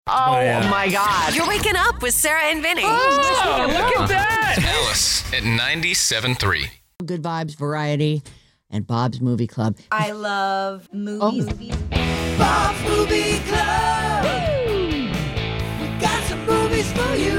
Oh, my God. You're waking up with Sarah and Vinny. Oh, look at that. Alice at 97.3. Good Vibes, Variety, and Bob's Movie Club. I love movies. Bob's Movie Club. We got some movies for you.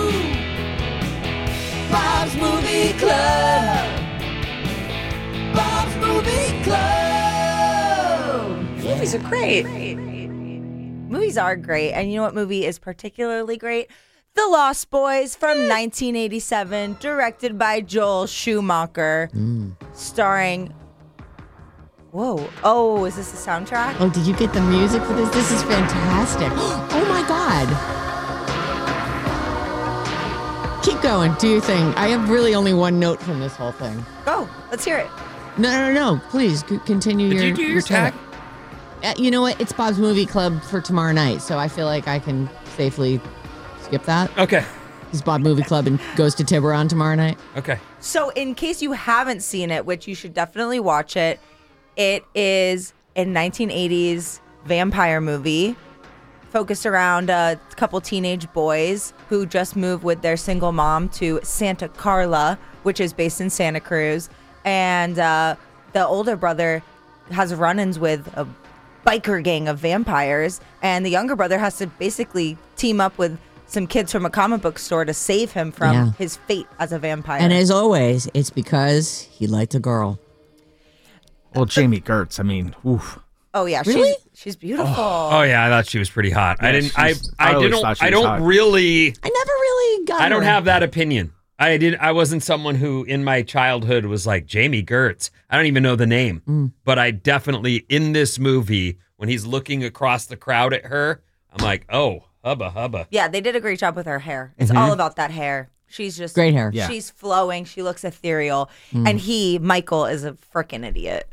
Bob's Movie Club. Bob's Movie Club. Movies are great. Movies are great. And you know what movie is particularly great? The Lost Boys from 1987, directed by Joel Schumacher, starring... Whoa. Oh, is this the soundtrack? Oh, did you get the music for this? This is fantastic. Oh, my God. Keep going. Do your thing. I have really only one note from this whole thing. Go. Let's hear it. No. Please continue Did your you do your tag? You know what? It's Bob's Movie Club for tomorrow night, so I feel like I can safely skip that. Okay. It's Bob Movie Club and goes to Tiburon tomorrow night. Okay. So in case you haven't seen it, which you should definitely watch it, it is a 1980s vampire movie focused around a couple teenage boys who just moved with their single mom to Santa Carla, which is based in Santa Cruz. And the older brother has run-ins with a biker gang of vampires, and the younger brother has to basically team up with some kids from a comic book store to save him from his fate as a vampire. And as always, it's because he liked a girl. Well, Jamie Gertz, I mean, oof. Oh yeah, Really? she's beautiful. Oh yeah, I thought she was pretty hot. Yeah, I always thought she was hot. I never really got I don't her. have that opinion. I wasn't someone who in my childhood was like Jamie Gertz. I don't even know the name. But I definitely, in this movie, when he's looking across the crowd at her, I'm like, oh, hubba. Yeah, they did a great job with her hair. It's all about that hair. She's just Great hair. Yeah. She's flowing. She looks ethereal. And Michael, is a freaking idiot.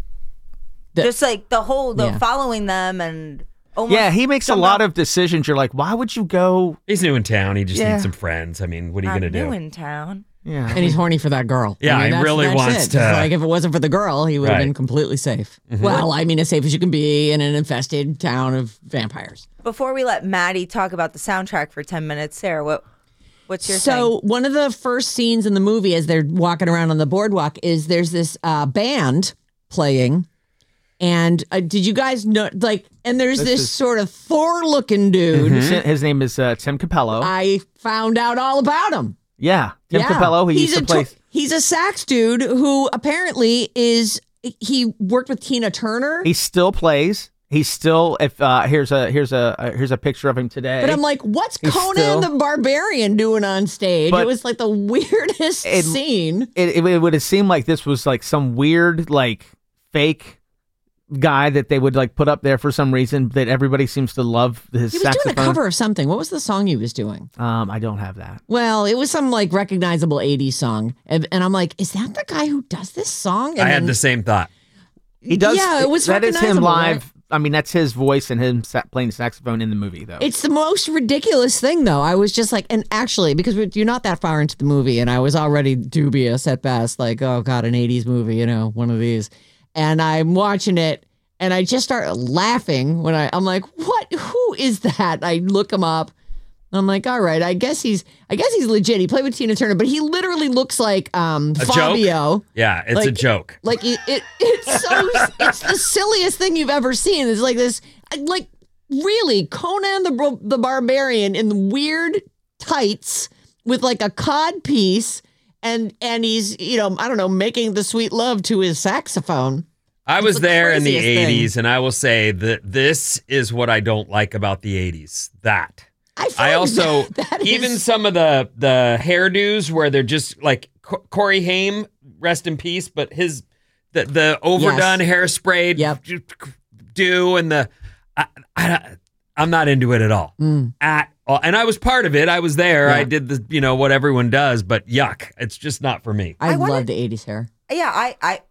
Just like the following them and almost Yeah, he makes a lot of decisions. You're like, why would you go? He's new in town. He just needs some friends. I mean, what are you going to do? new in town. Yeah. And he's horny for that girl. Yeah, he that's really wants it. to- Like, if it wasn't for the girl, he would have Right. been completely safe. Well, I mean, as safe as you can be in an infested town of vampires. Before we let Maddie talk about the soundtrack for 10 minutes, Sarah, what's your So one of the first scenes in the movie as they're walking around on the boardwalk is there's this band playing. And did you guys know, and there's this sort of Thor-looking dude. His name is Tim Capello. I found out all about him. Yeah, Tim Capello. He used to play. He's a sax dude who apparently he worked with Tina Turner. He still plays. He's still. Here's a picture of him today. But I'm like, what's Conan the Barbarian doing on stage? But it was like the weirdest scene. It would have seemed like this was like some weird fake guy that they would put up there for some reason that everybody seems to love his He was saxophone. doing a cover of something. What was the song he was doing? I don't have that. Well, it was some recognizable 80s song. And I'm like, is that the guy who does this song? And I had then- the same thought. He does. Yeah, it was that is him recognizable, live. right? I mean, that's his voice and him playing saxophone in the movie, though. It's the most ridiculous thing, though. I was just like, and actually, because you're not that far into the movie, and I was already dubious at best, like, oh, God, an 80s movie, one of these. And I'm watching it, and I just start laughing when I'm like, what? Who is that? I look him up. I'm like, all right, I guess he's legit. He played with Tina Turner, but he literally looks like Fabio. Joke? Yeah, it's a joke. Like it's so it's the silliest thing you've ever seen. It's like this, really Conan the Barbarian in weird tights with a cod piece, and he's I don't know, making the sweet love to his saxophone. I was there in the craziest 80s, thing. and I will say that this is what I don't like about the 80s. That. I also, that even is- some of the hairdos where they're just like Corey Haim, rest in peace, but the overdone hairspray do and I'm not into it at all. At all. And I was part of it. I was there. Yeah. I did the what everyone does, but yuck. It's just not for me. I love the 80s hair. Yeah,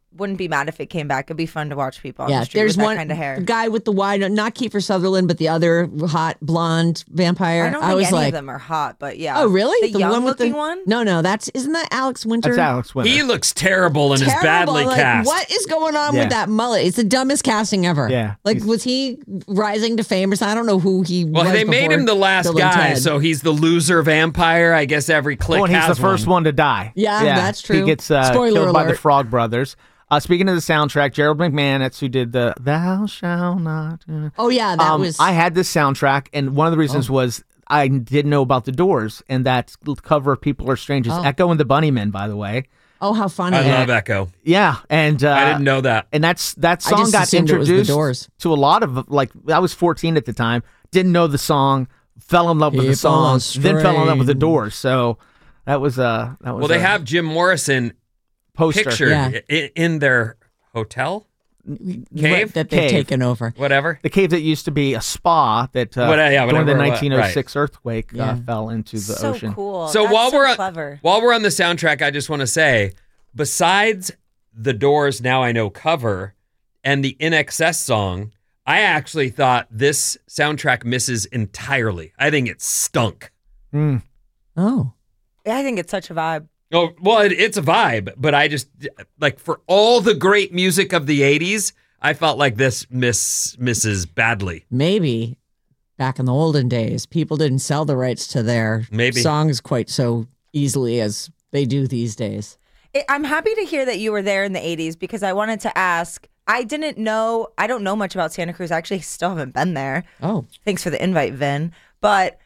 wouldn't be mad if it came back. It'd be fun to watch people on the street there's with one that kind of hair. guy with the wide, not Kiefer Sutherland, but the other hot blonde vampire. I don't think was any like, of them are hot, but yeah. oh really? The young one with looking the one? No, isn't that Alex Winter? That's Alex Winter. He looks terrible and is badly like, cast. what is going on Yeah. with that mullet? It's the dumbest casting ever. Yeah, like was he rising to fame or something? I don't know who he was. Well, they made him the last Bill and guy, Ted. so he's the loser vampire. I guess every clique and he's has the first one to die. Yeah, that's true. He gets Spoiler killed by the alert. Frog Brothers. Speaking of the soundtrack, Gerald McMahon, that's who did the Thou Shall Not. Oh yeah, that was. I had this soundtrack, and one of the reasons was I didn't know about the Doors, and that cover of People Are Strangers. Echo and the Bunnymen, by the way. Oh, how funny! I love Echo. Yeah, and I didn't know that. And that I song just got assumed it was the introduced Doors. to a lot of, like, I was 14 at the time, didn't know the song, fell in love with the People song, then fell in love with the Strange. Doors. So that was Well, they have Jim Morrison poster. pictured Yeah. in their hotel cave, that they've Cave. taken over. whatever. The cave that used to be a spa that during whatever the it was, 1906 earthquake Yeah. fell into the so ocean. cool. So That's while we're clever. while we're on the soundtrack, I just want to say, besides the Doors' "Now I Know" cover and the In Excess song, I actually thought this soundtrack misses entirely. I think it stunk. Oh, I think it's such a vibe. Oh, well, it's a vibe, but I just, like, for all the great music of the 80s, I felt like this misses badly. maybe back in the olden days, people didn't sell the rights to their Maybe. songs quite so easily as they do these days. I'm happy to hear that you were there in the 80s because I wanted to ask. I don't know much about Santa Cruz. I actually still haven't been there. Oh, Thanks for the invite, Vin. But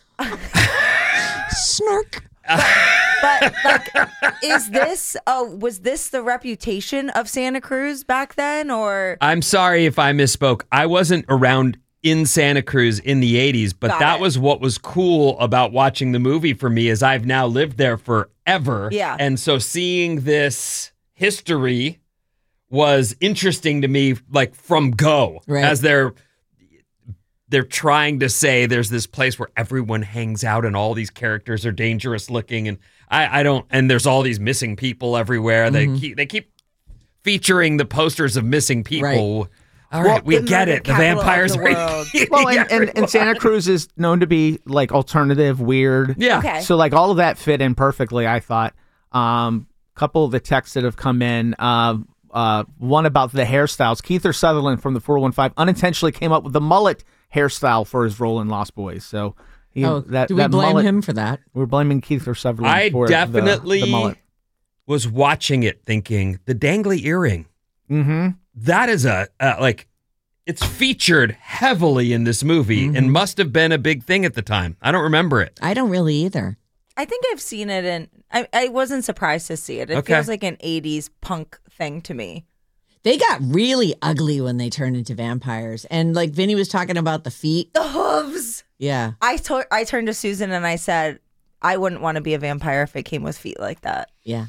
snark. But like, was this the reputation of Santa Cruz back then, or? I'm sorry if I misspoke. I wasn't around in Santa Cruz in the 80s, but Got that it. was what was cool about watching the movie for me is I've now lived there forever. Yeah. And so seeing this history was interesting to me, like from go, Right. as they're trying to say there's this place where everyone hangs out and all these characters are dangerous looking, and I don't, and there's all these missing people everywhere. They keep featuring the posters of missing people. All right, we The get murder it. The capital of vampires the are world. Well, Yeah, and Santa Cruz is known to be like alternative, weird. yeah. Okay. So like all of that fit in perfectly, I thought. Couple of the texts that have come in. One about the hairstyles. Keith Sutherland from the 415 unintentionally came up with the mullet hairstyle for his role in Lost Boys. So Do we that blame mullet, him for that? We're blaming Keith Sutherland I for definitely the mullet. was watching it thinking the dangly earring. Mm-hmm. That is it's featured heavily in this movie and must have been a big thing at the time. I don't remember it. I don't really either. I think I've seen it, and I wasn't surprised to see it. It Okay. feels like an 80s punk thing to me. They got really ugly when they turned into vampires. And like Vinny was talking about the feet. The hooves. Yeah. I turned to Susan and I said, I wouldn't want to be a vampire if it came with feet like that. Yeah.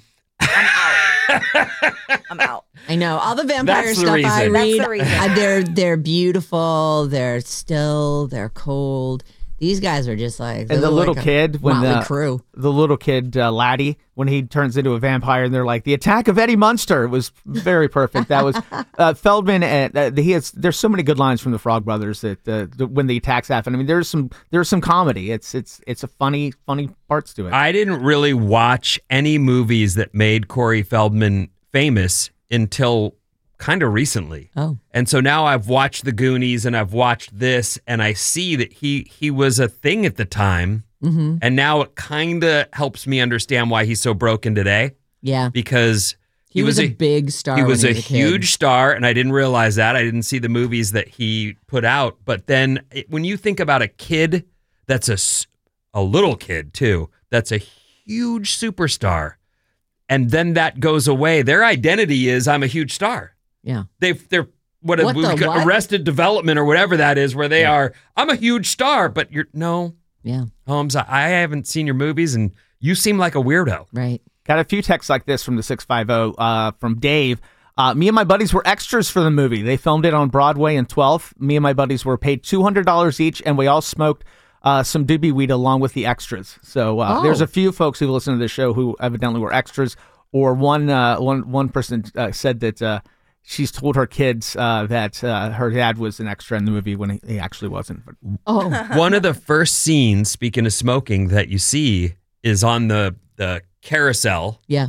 I'm out. I know. All the vampire That's the stuff I reason. read, That's the reason. they're beautiful, they're still, they're cold. These guys are just like And the little kid, when Motley Crue. the little kid Laddie, when he turns into a vampire, and they're like the attack of Eddie Munster. It was very perfect. That was Feldman. There's so many good lines from the Frog Brothers that when the attacks happen. I mean, there's some comedy. It's a funny parts to it. I didn't really watch any movies that made Corey Feldman famous until kind of recently. Oh. And so now I've watched The Goonies and I've watched this and I see that he was a thing at the time. Mm-hmm. And now it kind of helps me understand why he's so broken today, Yeah. because He was a big star. he was when a he was kid. huge star, and I didn't realize that. I didn't see the movies that he put out. But then when you think about a kid that's a little kid too, that's a huge superstar, and then that goes away, their identity is I'm a huge star. Yeah. They're What the what? Arrested Development or whatever that is, where they are, I'm a huge star, but Yeah. Holmes, I haven't seen your movies, and you seem like a weirdo. Right. Got a few texts like this from the 650 from Dave. Me and my buddies were extras for the movie. They filmed it on Broadway in 12th. Me and my buddies were paid $200 each, and we all smoked some doobie weed along with the extras. So there's a few folks who listen to this show who evidently were extras Or one person said that she's told her kids that her dad was an extra in the movie when he actually wasn't. Oh, one of the first scenes, speaking of smoking, that you see is on the carousel. yeah.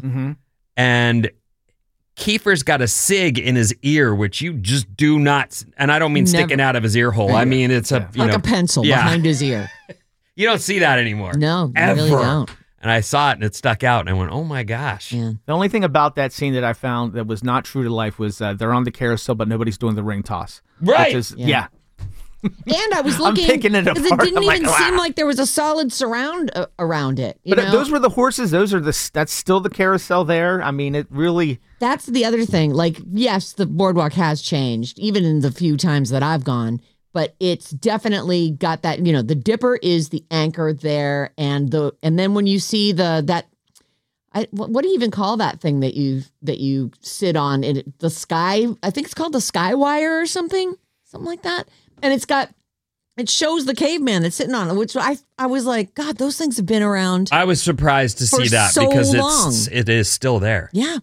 And Kiefer's got a cig in his ear, which you just do not, and I don't mean sticking out of his ear hole. I mean, it's a a pencil behind his ear. You don't see that anymore. No, you ever. really don't. And I saw it and it stuck out and I went, oh my gosh. Yeah. The only thing about that scene that I found that was not true to life was they're on the carousel, but nobody's doing the ring toss. Right. Which is, Yeah. And I was looking, I'm picking it because apart. it didn't I'm even like, seem wow. like there was a solid surround around it. You But know? those were the horses. That's still the carousel there. I mean, it really. That's the other thing. Like, yes, the boardwalk has changed, even in the few times that I've gone, but it's definitely got that, the Dipper is the anchor there. And then when you see what do you even call that thing that you sit on? The sky, I think it's called the Sky Wire or something like that. And it shows the caveman that's sitting on it, which I was like, God, those things have been around. I was surprised to see that so because long. it is still there. Yeah.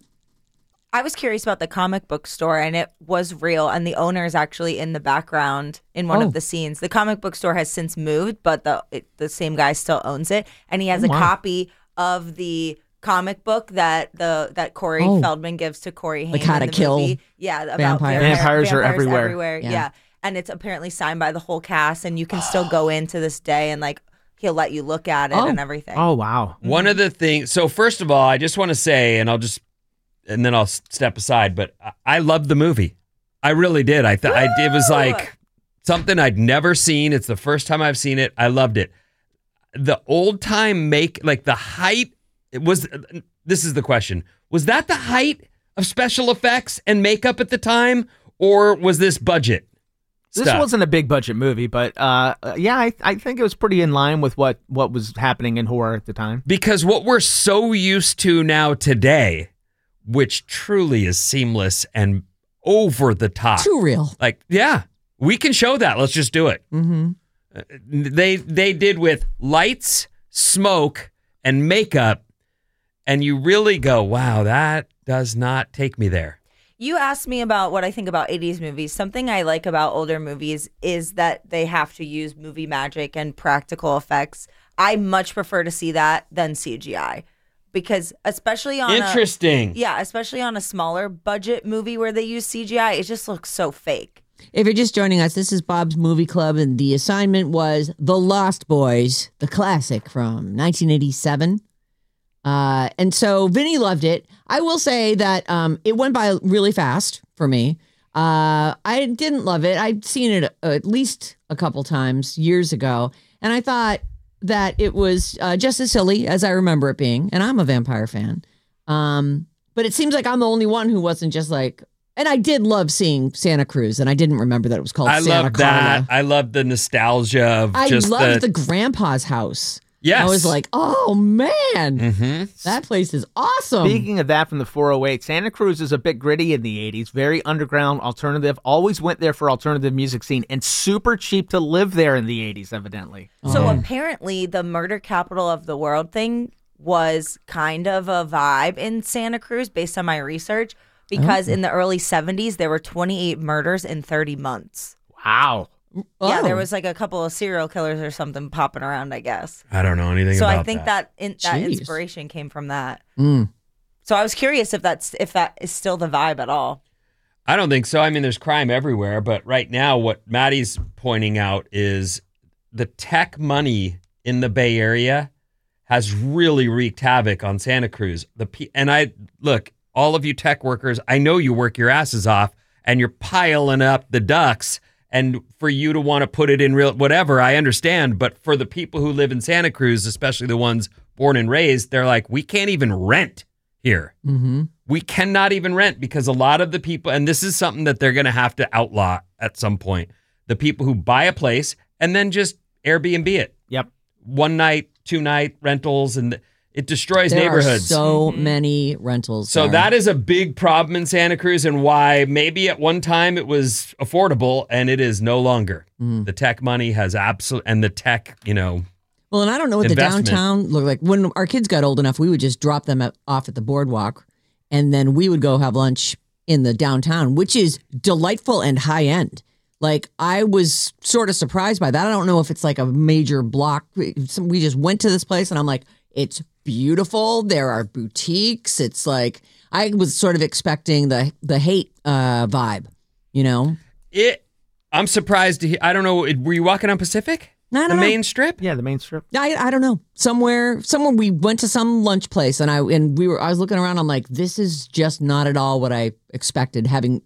I was curious about the comic book store, and it was real, and the owner is actually in the background in one of the scenes. The comic book store has since moved, but the same guy still owns it, and he has a copy of the comic book that Corey Feldman gives to Corey Haim. Like How to in the Kill movie. Yeah, about Vampires. Vampires are everywhere. Yeah. And it's apparently signed by the whole cast, and you can still go in to this day, and like he'll let you look at it and everything. Oh wow! One of the things. So first of all, I just want to say, and then I'll step aside. But I loved the movie. I really did. It was like something I'd never seen. It's the first time I've seen it. I loved it. The old time the height. This is the question. Was that the height of special effects and makeup at the time, or was this budget? This stuff? wasn't a big budget movie, but I think it was pretty in line with what was happening in horror at the time. Because what we're so used to now today, which truly is seamless and over the top. Too real. Like, yeah, we can show that. Let's just do it. Mm-hmm. They did with lights, smoke, and makeup, and you really go, wow, that does not take me there. You asked me about what I think about 80s movies. Something I like about older movies is that they have to use movie magic and practical effects. I much prefer to see that than CGI. Because especially on especially on a smaller budget movie where they use CGI, it just looks so fake. If you're just joining us, this is Bob's Movie Club, and the assignment was The Lost Boys, the classic from 1987. And so Vinny loved it. I will say that it went by really fast for me. I didn't love it. I'd seen it at least a couple times years ago, and I thought that it was just as silly as I remember it being, and I'm a vampire fan. But it seems like I'm the only one who wasn't just like, and I did love seeing Santa Cruz, and I didn't remember that it was called Santa Carla. I love that. I love the nostalgia of I loved the grandpa's house. Yes. I was like, oh, man, mm-hmm. That place is awesome. Speaking of that from the 408, Santa Cruz is a bit gritty in the 80s, very underground, alternative, always went there for alternative music scene, and super cheap to live there in the 80s, evidently. So apparently the murder capital of the world thing was kind of a vibe in Santa Cruz based on my research, because in the early 70s, there were 28 murders in 30 months. Wow. Yeah, there was like a couple of serial killers or something popping around, I guess. I don't know anything so about that. So I think that inspiration came from that. Mm. So I was curious if that is still the vibe at all. I don't think so. I mean, there's crime everywhere, but right now what Maddie's pointing out is the tech money in the Bay Area has really wreaked havoc on Santa Cruz. Look, all of you tech workers, I know you work your asses off and you're piling up the ducks. And for you to want to put it in real, whatever, I understand. But for the people who live in Santa Cruz, especially the ones born and raised, they're like, we can't even rent here. Mm-hmm. We cannot even rent because a lot of the people, and this is something that they're going to have to outlaw at some point, the people who buy a place and then just Airbnb it. Yep. 1 night, 2 night rentals, and it destroys there neighborhoods. Are so many rentals. So there. that is a big problem in Santa Cruz, and why maybe at one time it was affordable and it is no longer. The tech money has and the tech, Well, and I don't know what investment. the downtown looked like. When our kids got old enough, we would just drop them off at the boardwalk and then we would go have lunch in the downtown, which is delightful and high end. Like, I was sort of surprised by that. I don't know if it's like a major block. We just went to this place and I'm like, it's beautiful. There are boutiques. It's like, I was sort of expecting the hate vibe, you know? I'm surprised to hear. I don't know. Were you walking on Pacific? I don't know. Main strip? Yeah, the main strip. I don't know. Somewhere we went to some lunch place and I was looking around. I'm like, this is just not at all what I expected, having,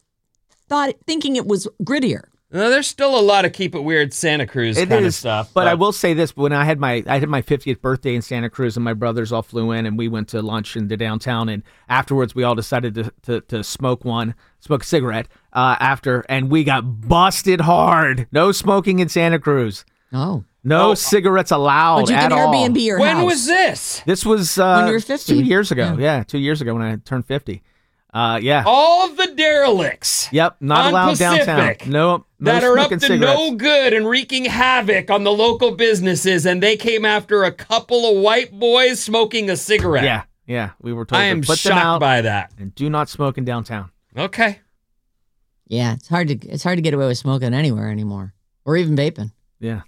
thinking it was grittier. No, there's still a lot of keep it weird Santa Cruz kind of stuff. But I will say this: when I had my 50th birthday in Santa Cruz, and my brothers all flew in, and we went to lunch in the downtown, and afterwards we all decided to smoke a cigarette after, and we got busted hard. No smoking in Santa Cruz. Oh. No cigarettes allowed at all. Did you get Airbnb your house? When was this? This was when you were 50. 2 years ago. Yeah, 2 years ago when I turned 50. Yeah. All the derelicts. Yep, not allowed Pacific downtown. No that are up to cigarettes. no good and wreaking havoc on the local businesses, and they came after a couple of white boys smoking a cigarette. Yeah. We were told I am to put them shocked out by that. and do not smoke in downtown. Okay. Yeah, it's hard to get away with smoking anywhere anymore, or even vaping. Yeah.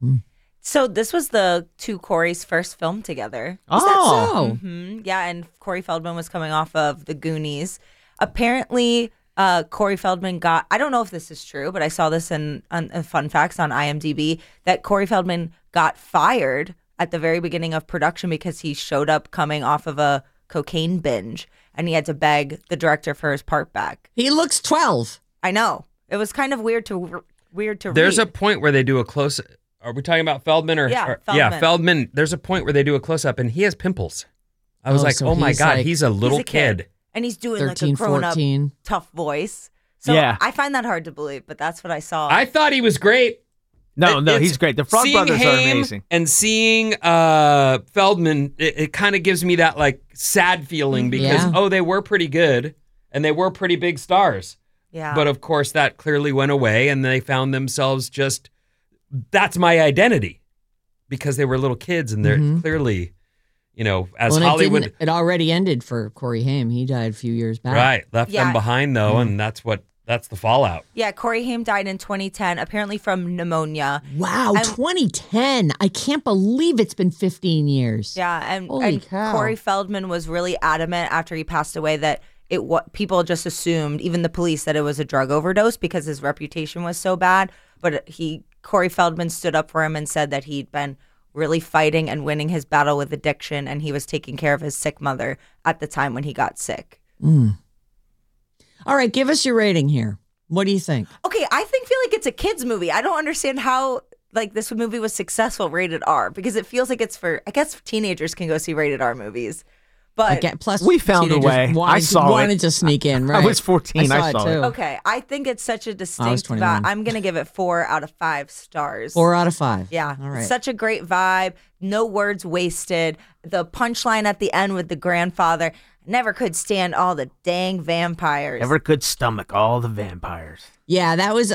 So this was the two Corey's first film together. Is that so? Mm-hmm. Yeah, and Corey Feldman was coming off of The Goonies. Apparently, Corey Feldman got, I don't know if this is true, but I saw this in fun facts on IMDb, that Corey Feldman got fired at the very beginning of production because he showed up coming off of a cocaine binge and he had to beg the director for his part back. He looks 12. I know. It was kind of weird to There's read. a point where they do a close. Are we talking about Feldman Yeah, Feldman. Yeah, Feldman. There's a point where they do a close up and he has pimples. I was like, so oh my he's God, like- he's a little He's a kid. And he's doing 13, like a grown-up 14. tough voice. So Yeah. I find that hard to believe, but that's what I saw. I thought he was great. No, It's- he's great. The Frog seeing Brothers are Haim amazing. And seeing Feldman, it kind of gives me that like sad feeling because, Yeah. they were pretty good and they were pretty big stars. yeah. But of course, that clearly went away and they found themselves just, that's my identity. Because they were little kids and they're clearly, as Well, Hollywood. it already ended for Corey Haim. He died a few years back. Right. Left Yeah. them behind though, and that's the fallout. Yeah, Corey Haim died in 2010, apparently from pneumonia. Wow, 2010. I can't believe it's been 15 years. Yeah, and Holy cow. Corey Feldman was really adamant after he passed away that people just assumed, even the police, that it was a drug overdose because his reputation was so bad. But Corey Feldman stood up for him and said that he'd been really fighting and winning his battle with addiction, and he was taking care of his sick mother at the time when he got sick. All right, give us your rating here. What do you think? Okay, I feel like it's a kids movie. I don't understand how this movie was successful rated R, because it feels like it's for, I guess teenagers can go see rated R movies. But Plus, We found a teenagers way. Wanted it. to sneak in, right? I was 14. I saw it. too. okay, I think it's such a distinct 21. vibe. I'm going to give it 4 out of 5 stars. 4 out of 5. Yeah. All right. Such a great vibe. No words wasted. The punchline at the end with the grandfather, never could stand all the dang vampires. Never could stomach all the vampires. Yeah, that was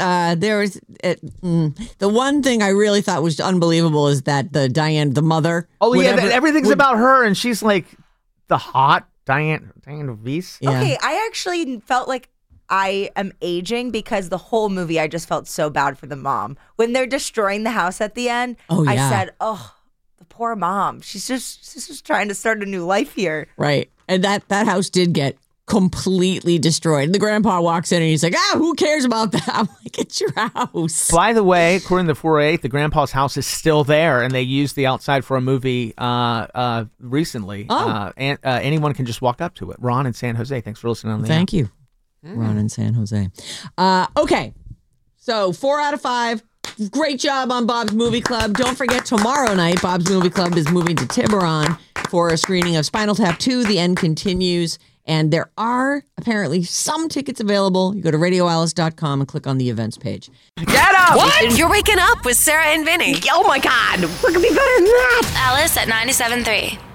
the one thing I really thought was unbelievable is that the mother. Oh, yeah, whatever- everything's would- about her, and she's like the hot Diane Weiss. Yeah. Okay, I actually felt like I am aging because the whole movie I just felt so bad for the mom. When they're destroying the house at the end, Oh, I yeah. said, oh, the poor mom. She's just trying to start a new life here. Right. And that house did get completely destroyed. The grandpa walks in and he's like, who cares about that? I'm like, it's your house. By the way, according to 488, the grandpa's house is still there, and they used the outside for a movie recently. Oh. And anyone can just walk up to it. Ron in San Jose, thanks for listening on the Thank you, Ron in San Jose. Okay. So 4 out of 5. Great job on Bob's Movie Club. Don't forget, tomorrow night, Bob's Movie Club is moving to Tiburon for a screening of Spinal Tap 2, The End Continues. And there are apparently some tickets available. You go to radioalice.com and click on the events page. Get up! What? You're waking up with Sarah and Vinny. Oh my God, we're gonna be better than that. Alice at 97.3.